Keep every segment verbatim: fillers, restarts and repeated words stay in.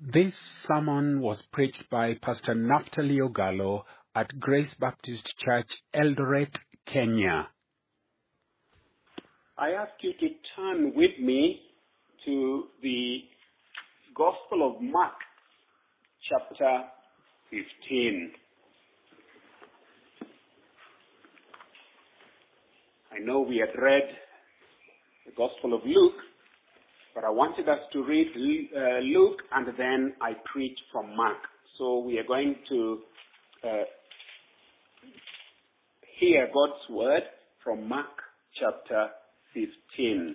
This sermon was preached by Pastor Naphtali Ogalo at Grace Baptist Church, Eldoret, Kenya. I ask you to turn with me to the Gospel of Mark, chapter fifteen. I know we had read the Gospel of Luke, but I wanted us to read uh, Luke and then I preach from Mark. So we are going to uh, hear God's word from Mark chapter fifteen.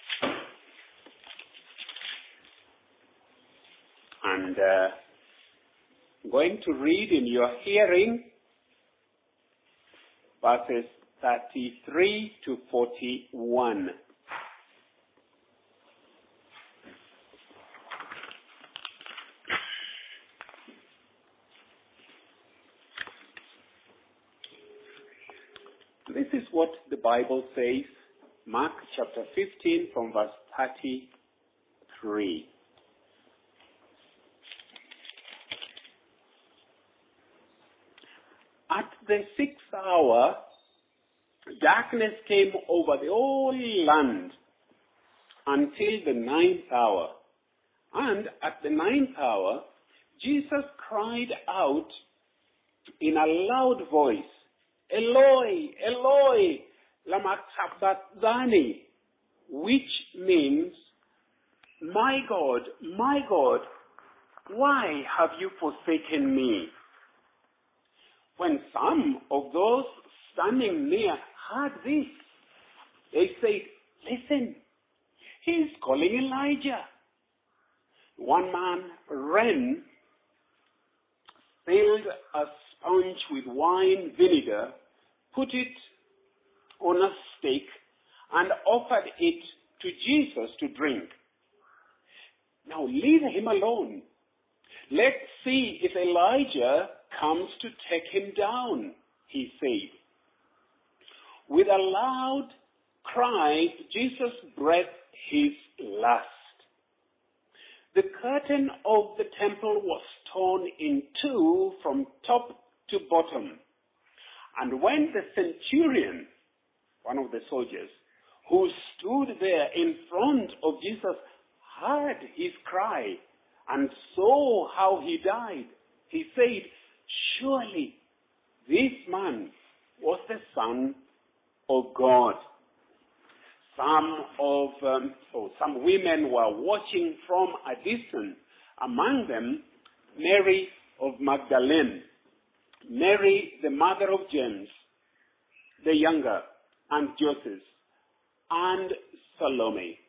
And uh, I'm going to read in your hearing verses thirty-three to forty-one. This is what the Bible says, Mark chapter fifteen from verse thirty-three. At the sixth hour, darkness came over the whole land until the ninth hour. And at the ninth hour, Jesus cried out in a loud voice, Eloi, Eloi, lama sabachthani, which means, my God, my God, why have you forsaken me? When some of those standing near heard this, they said, listen, he is calling Elijah. One man ran, filled a sponge with wine vinegar, put it on a stick, and offered it to Jesus to drink. Now leave him alone. Let's see if Elijah comes to take him down, he said. With a loud cry, Jesus breathed his last. The curtain of the temple was torn in two from top to bottom. And when the centurion, one of the soldiers, who stood there in front of Jesus, heard his cry and saw how he died, he said, surely this man was the Son of God. Some of, um, oh, some women were watching from a distance. Among them, Mary of Magdalene, Mary, the mother of James, the younger, and Joseph, and Salome.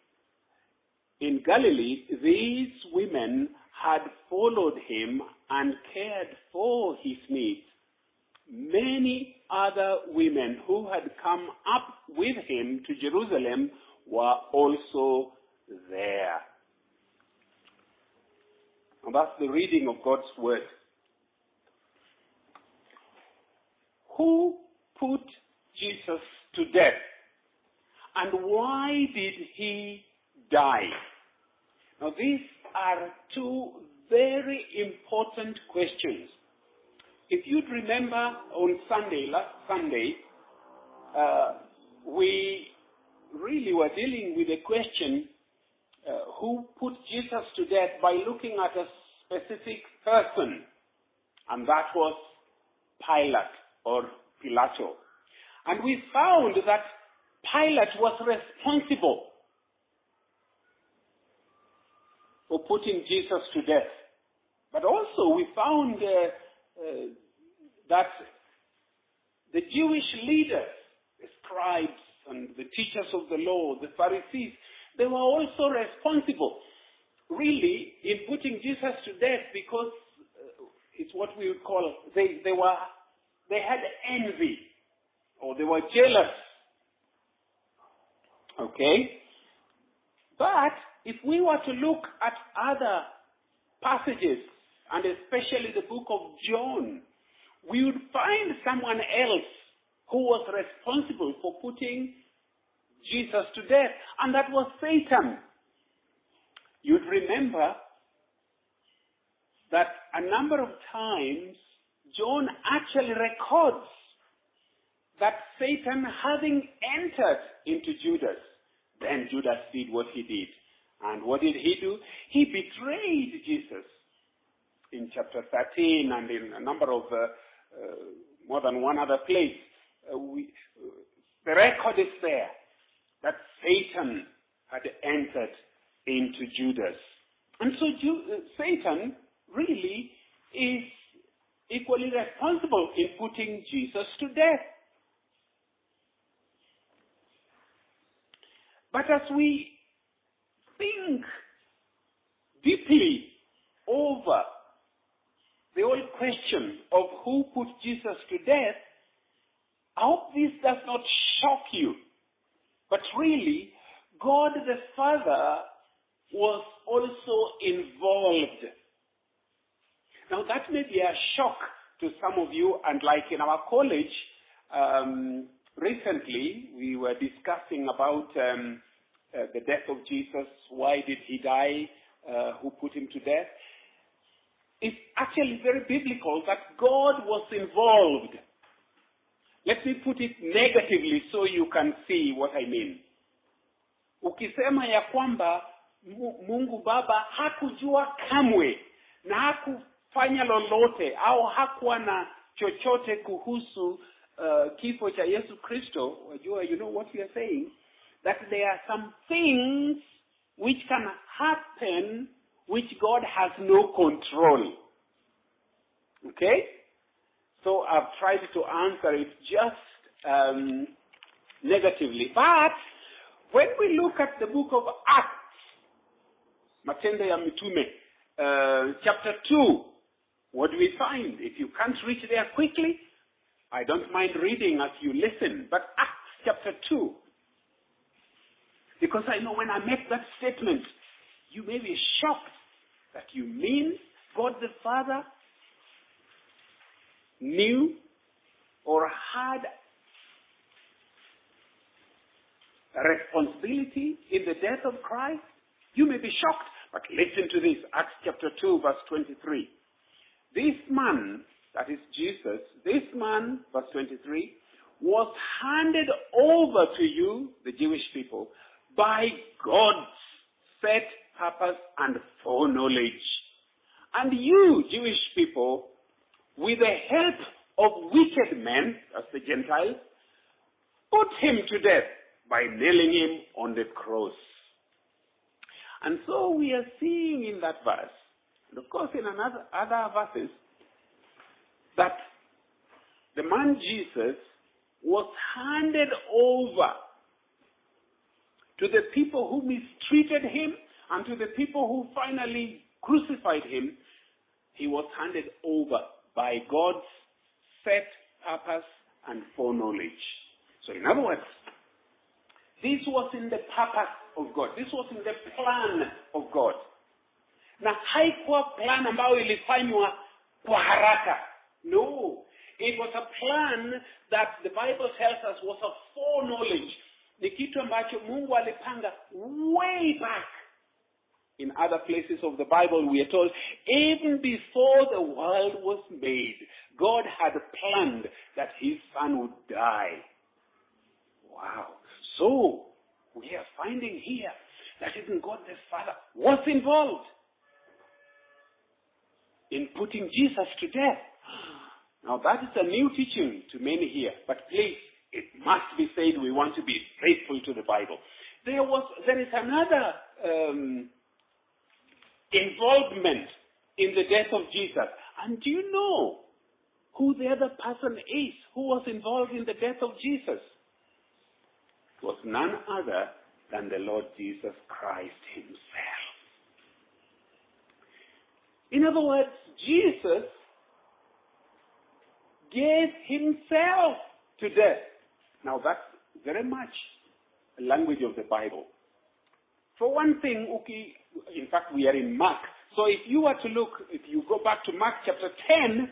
In Galilee, these women had followed him and cared for his needs. Many other women who had come up with him to Jerusalem were also there. And that's the reading of God's word. Who put Jesus to death? And why did he die? Now these are two very important questions. If you'd remember on Sunday, last Sunday, uh, we really were dealing with a question, uh, who put Jesus to death, by looking at a specific person, and that was Pilate or Pilato. And we found that Pilate was responsible for putting Jesus to death. But also we found uh, uh, that the Jewish leaders, the scribes and the teachers of the law, the Pharisees, they were also responsible, really, in putting Jesus to death, because uh, it's what we would call, they, they were, they had envy, or they were jealous. Okay? But if we were to look at other passages, and especially the book of John, we would find someone else who was responsible for putting Jesus to death, and that was Satan. You'd remember that a number of times John actually records that Satan having entered into Judas, then Judas did what he did. And what did he do? He betrayed Jesus in chapter thirteen and in a number of, uh, uh, more than one other place. Uh, we, uh, the record is there that Satan had entered into Judas. And so Ju- uh, Satan really is equally responsible in putting Jesus to death. But as we think deeply over the whole question of who put Jesus to death, I hope this does not shock you. But really, God the Father was also involved. Now that may be a shock to some of you, and like in our college, um, recently we were discussing about um, uh, the death of Jesus. Why did he die? Uh, who put him to death? It's actually very biblical that God was involved. Let me put it negatively so you can see what I mean. Ukisema ya kwamba Mungu Baba hakujua kamwe na hakufanya lolote au hakuwa na chochote kuhusu uh, kifo cha Yesu Kristo, wajua, you know what we are saying? That there are some things which can happen which God has no control. Okay? So I've tried to answer it just um, negatively. But when we look at the book of Acts, Matendo ya Mitume, uh, chapter two, what do we find? If you can't reach there quickly, I don't mind reading as you listen. But Acts chapter two, because I know when I make that statement, you may be shocked that you mean God the Father knew or had a responsibility in the death of Christ. You may be shocked, but listen to this. Acts chapter two, verse twenty-three. This man, that is Jesus, this man, verse twenty-three, was handed over to you, the Jewish people, by God's set purpose and foreknowledge. And you, Jewish people, with the help of wicked men, as the Gentiles, put him to death by nailing him on the cross. And so we are seeing in that verse, and of course in another other verses, that the man Jesus was handed over to the people who mistreated him and to the people who finally crucified him. He was handed over by God's set purpose and foreknowledge. So in other words, this was in the purpose of God. This was in the plan of God. Na haikuwa plan ambayo ilifanywa kwa haraka. No. It was a plan that the Bible tells us was a foreknowledge. Ni kitu ambacho Mungu alipanga way back. In other places of the Bible, we are told, even before the world was made, God had planned that his son would die. Wow. So, we are finding here that even God the Father was involved in putting Jesus to death. Now, that is a new teaching to many here. But please, it must be said, we want to be faithful to the Bible. There was, there is another um, involvement in the death of Jesus. And do you know who the other person is who was involved in the death of Jesus? It was none other than the Lord Jesus Christ himself. In other words, Jesus gave himself to death. Now that's very much a language of the Bible. For one thing, okay, in fact we are in Mark. So if you were to look, if you go back to Mark chapter ten,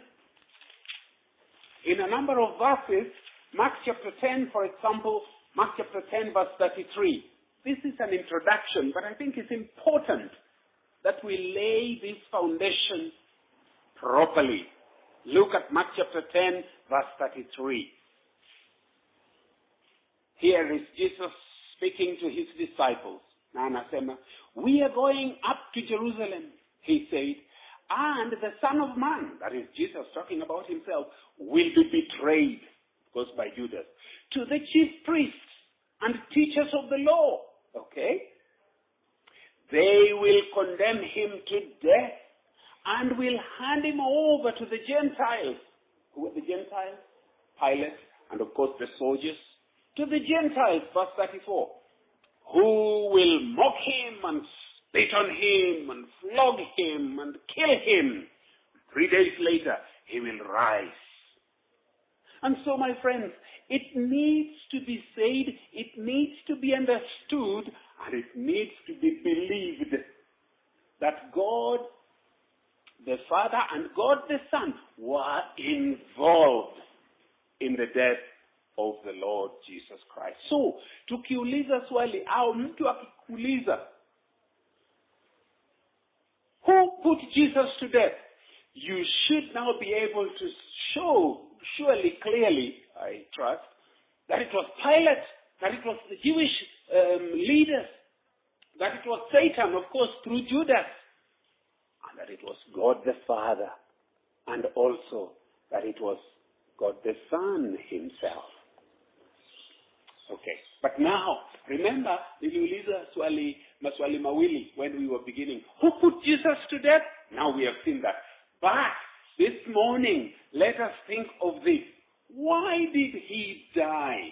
in a number of verses, Mark chapter ten, for example, Mark chapter ten, verse thirty-three. This is an introduction, but I think it's important that we lay this foundation properly. Look at Mark chapter ten, verse thirty-three. Here is Jesus speaking to his disciples. Na anasema, we are going up to Jerusalem, he said, and the Son of Man, that is Jesus talking about himself, will be betrayed, of course by Judas, to the chief priests and teachers of the law. Okay? They will condemn him to death and will hand him over to the Gentiles. Who are the Gentiles? Pilate and of course the soldiers. To the Gentiles, verse thirty-four. Who will mock him and spit on him and flog him and kill him. Three days later, he will rise. And so, my friends, it needs to be said, it needs to be understood, and it needs to be believed that God the Father and God the Son were involved in the death of the Lord Jesus Christ. So, tukiuliza swali au mtu akikuuliza, who put Jesus to death? You should now be able to show, surely, clearly, I trust, that it was Pilate, that it was the Jewish um, leaders, that it was Satan, of course, through Judas, and that it was God the Father, and also that it was God the Son himself. Okay, but now, remember, niliuliza swali, maswali mawili when we were beginning. Who put Jesus to death? Now we have seen that. But this morning, let us think of this. Why did he die?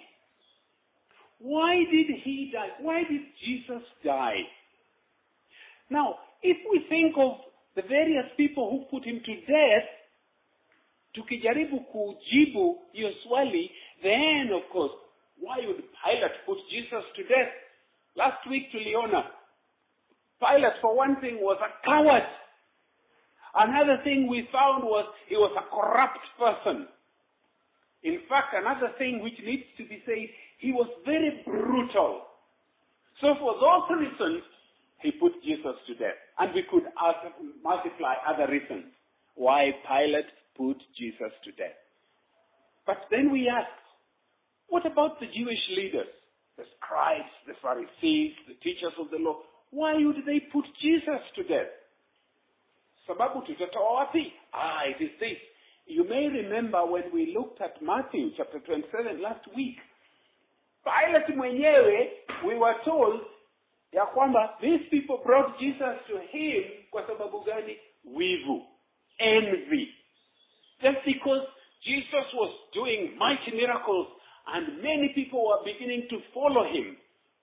Why did he die? Why did Jesus die? Now, if we think of the various people who put him to death, tukijaribu kujibu hiyo swali, then of course, why would Pilate put Jesus to death? Last week tuliona, Pilate for one thing was a coward. Another thing we found was he was a corrupt person. In fact, another thing which needs to be said, he was very brutal. So for those reasons, he put Jesus to death. And we could ask, multiply other reasons why Pilate put Jesus to death. But then we ask, what about the Jewish leaders, the scribes, the Pharisees, the teachers of the law? Why would they put Jesus to death? Sababu tutatoa wapi? Ah, it is this. You may remember when we looked at Matthew chapter twenty-seven last week. Pilate mwenyewe, we were told ya kwamba these people brought Jesus to him kwa sababu gani? Wivu, envy. Just because Jesus was doing mighty miracles and many people were beginning to follow him.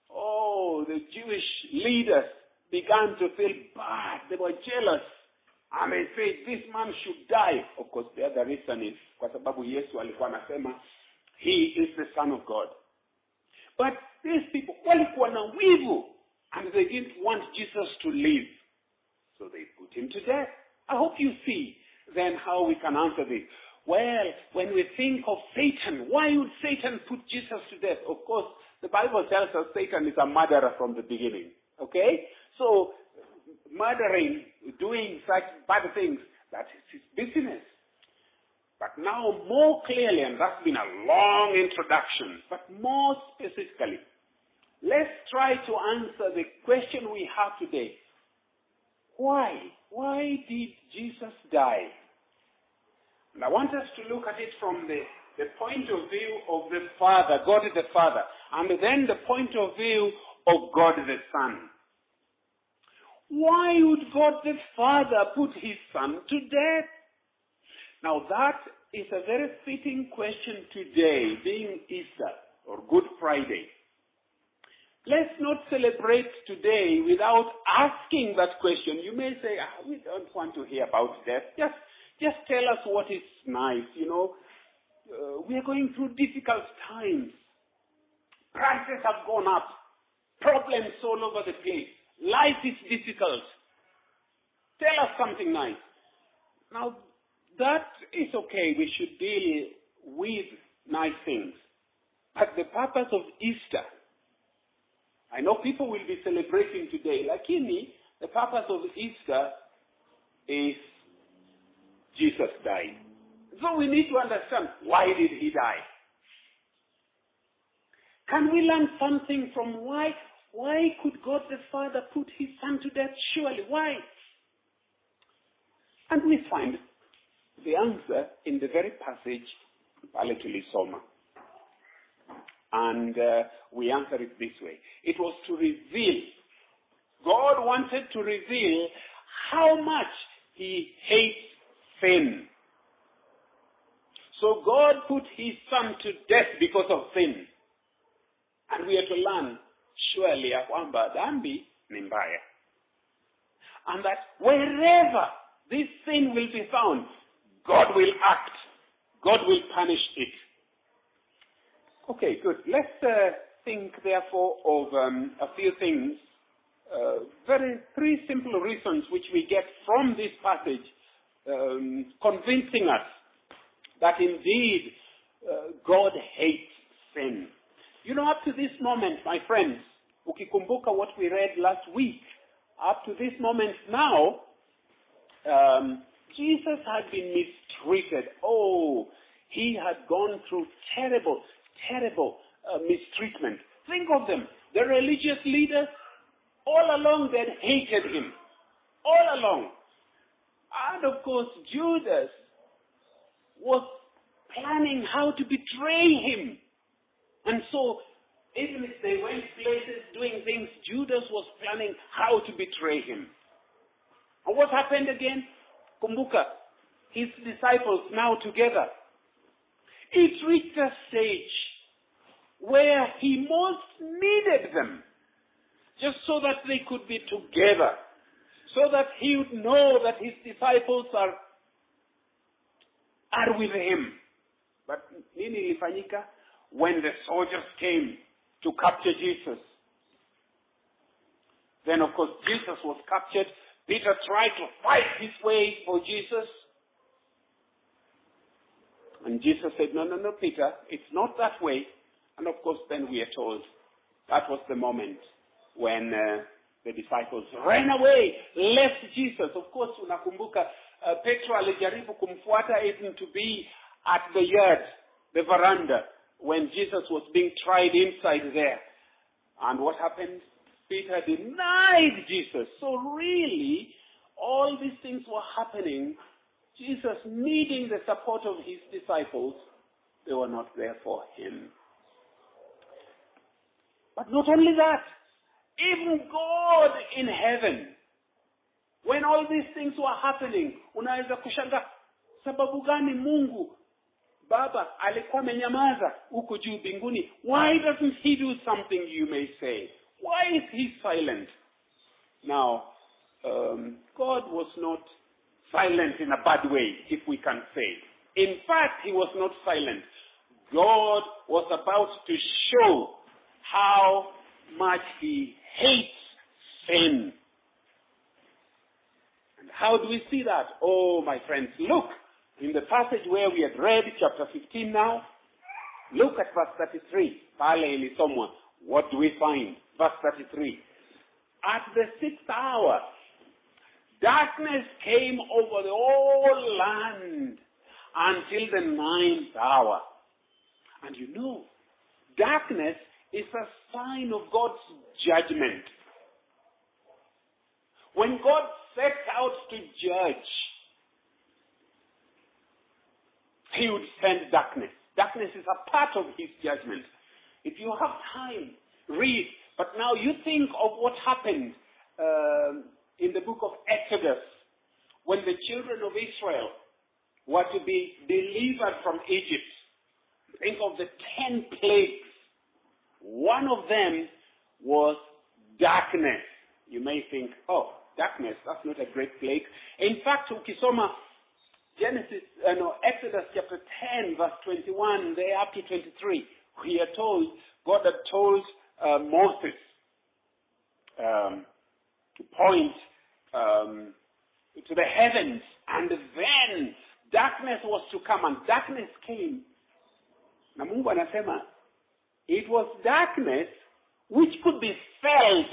Oh, the Jewish leaders began to feel bad. They were jealous. And they said, this man should die. Of course, the other reason is, kwa sababu Yesu alikuwa anasema, he is the Son of God. But these people walikuwa na wivu, and they didn't want Jesus to live. So they put him to death. I hope you see then how we can answer this. Well, when we think of Satan, why would Satan put Jesus to death? Of course, the Bible tells us Satan is a murderer from the beginning. Okay? So, murdering, doing such bad things, that is his business. But now more clearly, and that's been a long introduction, but more specifically, let's try to answer the question we have today. Why? Why did Jesus die? And I want us to look at it from the, the point of view of the Father, God the Father, and then the point of view of God the Son. Why would God the Father put his Son to death? Now that is a very fitting question today, being Easter or Good Friday. Let's not celebrate today without asking that question. You may say, ah, we don't want to hear about death. Just, just tell us what is nice, you know. Uh, we are going through difficult times. Prices have gone up. Problems all over the place. Life is difficult. Tell us something nice. Now, that is okay. We should deal with nice things. But the purpose of Easter, I know people will be celebrating today. Lakini, the purpose of Easter is Jesus died. So we need to understand, why did he die? Can we learn something from why? Why could God the Father put his son to death? Surely, why? And we find the answer in the very passage, pale tulisoma. And uh, we answer it this way. It was to reveal, God wanted to reveal how much he hates sin. So God put his son to death because of sin. And we are to learn, surely, ya kwamba dhambi ni mbaya. And that wherever this sin will be found, God will act. God will punish it. Okay, good. Let's uh, think, therefore, of um, a few things. Uh, very three simple reasons which we get from this passage, um, convincing us that indeed uh, God hates sin. You know, up to this moment, my friends, ukikumbuka what we read last week, up to this moment now, um, Jesus had been mistreated. Oh, he had gone through terrible, terrible uh, mistreatment. Think of them. The religious leaders, all along they hated him. All along. And of course, Judas was planning how to betray him. And so, even if they went places doing things, Judas was planning how to betray him. And what happened again? Kumbuka, his disciples now together. It reached a stage where he most needed them, just so that they could be together, so that he would know that his disciples are, are with him. But nini ilifanyika? When the soldiers came to capture Jesus, then of course Jesus was captured. Peter tried to fight his way for Jesus. And Jesus said, no, no, no, Peter, it's not that way. And of course then we are told that was the moment when uh, the disciples ran away, left Jesus. Of course, unakumbuka, uh, Petro alijaribu kumfuata even to be at the yard, the veranda, when Jesus was being tried inside there. And what happened? Peter denied Jesus. So really, all these things were happening. Jesus needing the support of his disciples. They were not there for him. But not only that, even God in heaven, when all these things were happening, unaweza kushanga, sababu gani Mungu Baba alikuwa amenyamaza huko juu mbinguni? Why doesn't he do something, you may say? Why is he silent? Now, um, God was not silent in a bad way, if we can say. In fact, he was not silent. God was about to show how much he hates sin. And how do we see that? Oh, my friends, look. In the passage where we had read, chapter fifteen now, look at verse thirty-three. Pale ilisomwa. What do we find? Verse thirty-three. At the sixth hour, darkness came over the whole land until the ninth hour. And you know, darkness is a sign of God's judgment. When God sets out to judge, he would send darkness. Darkness is a part of his judgment. If you have time, read. But now you think of what happened uh, in the book of Exodus, when the children of Israel were to be delivered from Egypt. Think of the ten plagues. One of them was darkness. You may think, oh, darkness, that's not a great plague. In fact, ukisoma Genesis, uh, no, Exodus chapter ten, verse twenty-one, there up to twenty-three, we are told, God had told uh, Moses um, to point um, to the heavens, and then darkness was to come, and darkness came. Na Mungu anasema, it was darkness which could be felt.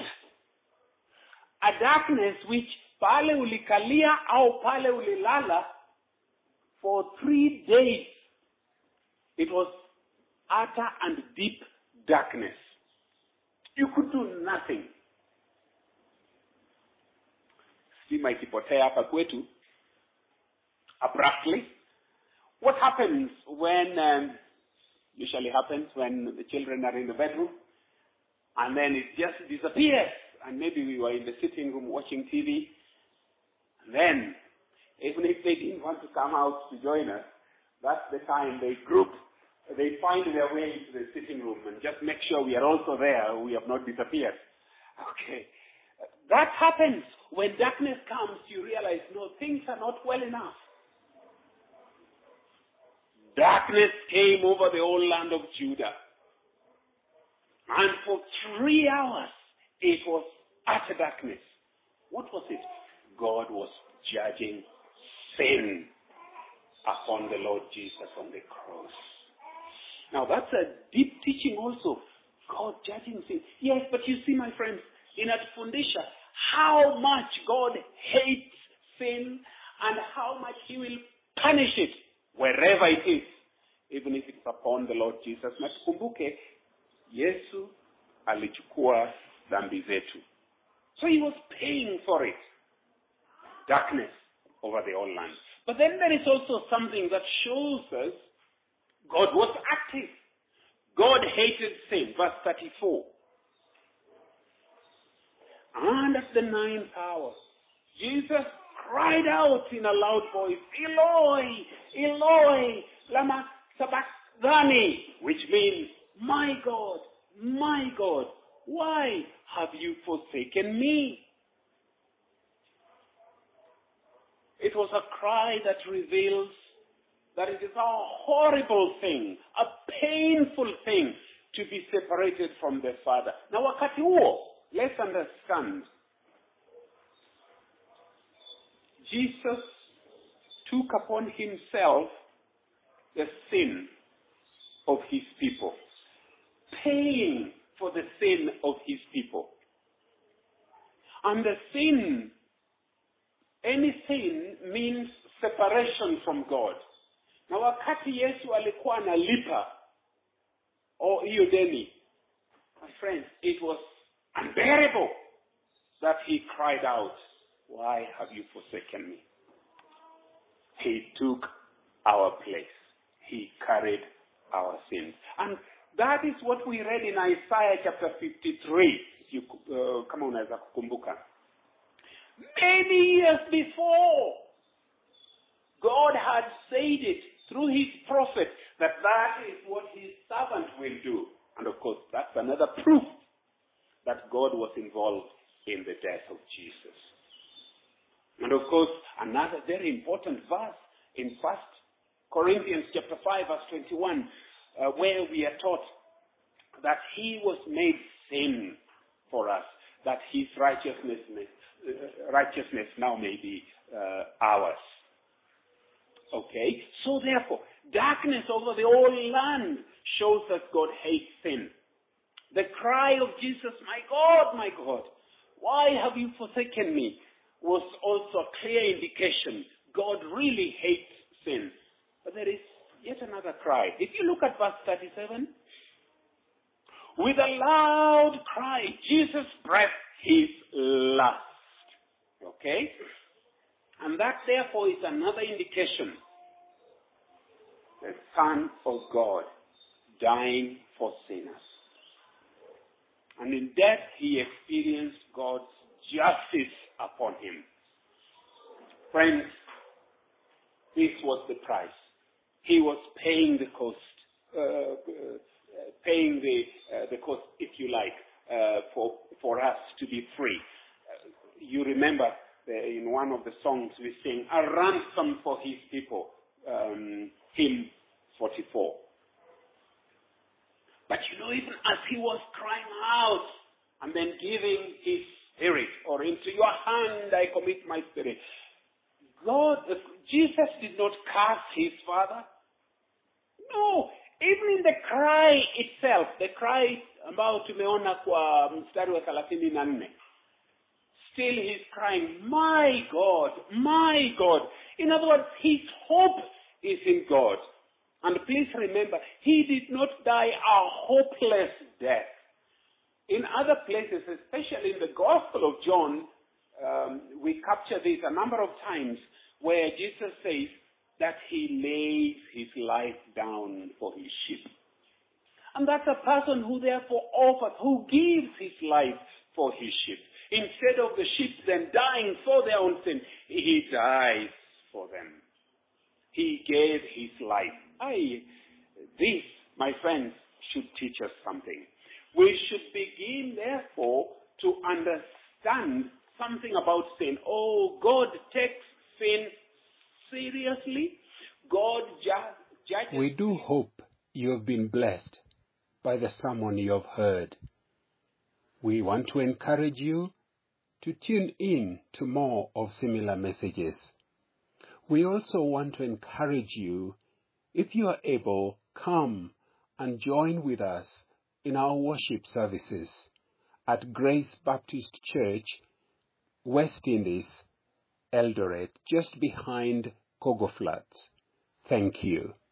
A darkness which pale ulikalia au pale ulilala, For three days, it was utter and deep darkness. You could do nothing. Stima ikipotea hapa kwetu, abruptly. What happens when, um, usually happens when the children are in the bedroom, and then it just disappears, and maybe we were in the sitting room watching T V, and then, even if they didn't want to come out to join us, that's the time they group, they find their way into the sitting room and just make sure we are also there, we have not disappeared. Okay. That happens. When darkness comes, you realize, no, things are not well enough. Darkness came over the whole land of Judah. And for three hours, it was utter darkness. What was it? God was judging sin upon the Lord Jesus on the cross. Now that's a deep teaching also. God judging sin. Yes, but you see, my friends, in Atufundisha, how much God hates sin and how much He will punish it wherever it is, even if it's upon the Lord Jesus. Na tukumbuke, Yesu alichukua dhambi zetu. So He was paying for it. Darkness over the whole land. But then there is also something that shows us God was active. God hated sin. Verse thirty-four. And at the ninth hour, Jesus cried out in a loud voice, Eloi, Eloi, lama sabachthani, which means, my God, my God, why have you forsaken me? It was a cry that reveals that it is a horrible thing, a painful thing to be separated from the Father. Now, wakati huo, let's understand. Jesus took upon Himself the sin of His people, paying for the sin of His people. And the sin, any sin means separation from God. Na wakati Yesu alikuwa analipa o hiyo deni, my friends, it was unbearable that He cried out, why have you forsaken me? He took our place. He carried our sins. And that is what we read in Isaiah chapter fifty-three. You, uh, kama unaweza kukumbuka. Many years before, God had said it through His prophet that that is what His servant will do. And of course, that's another proof that God was involved in the death of Jesus. And of course, another very important verse in First Corinthians chapter five, verse twenty-one, uh, where we are taught that He was made sin for us, that His righteousness, uh, righteousness now may be uh, ours. Okay? So therefore, darkness over the whole land shows that God hates sin. The cry of Jesus, my God, my God, why have you forsaken me? Was also a clear indication God really hates sin. But there is yet another cry. If you look at verse thirty-seven, with a loud cry, Jesus breathed His last. Okay? And that therefore is another indication. The Son of God dying for sinners. And in death He experienced God's justice upon Him. Friends, this was the price. He was paying the cost, uh, uh, paying the uh, the cost, if you like, uh, for for us to be free. Uh, you remember uh, in one of the songs we sing, "A ransom for His people," um, hymn forty-four. But you know, even as He was crying out and then giving His spirit, or into your hand I commit my spirit, God, uh, Jesus did not curse His Father. No, even in the cry itself, the cry ambao tumeona kwa mstari wa thelathini na nne, still He's crying, my God, my God. In other words, His hope is in God. And please remember, he did not die a hopeless death. In other places, especially in the Gospel of John, um, we capture this a number of times where Jesus says that he lays his life down for his sheep. And that's a person who therefore offers, who gives his life for his sheep. Instead of the sheep then dying for their own sin, he dies for them. He gave his life. I, this, my friends, should teach us something. We should begin, therefore, to understand something about sin. Oh, God takes sin seriously. God ju- judges. We do hope you have been blessed by the sermon you have heard. We want to encourage you to tune in to more of similar messages. We also want to encourage you, if you are able, come and join with us in our worship services at Grace Baptist Church, West Indies, Eldoret, just behind Kogo Flats. Thank you.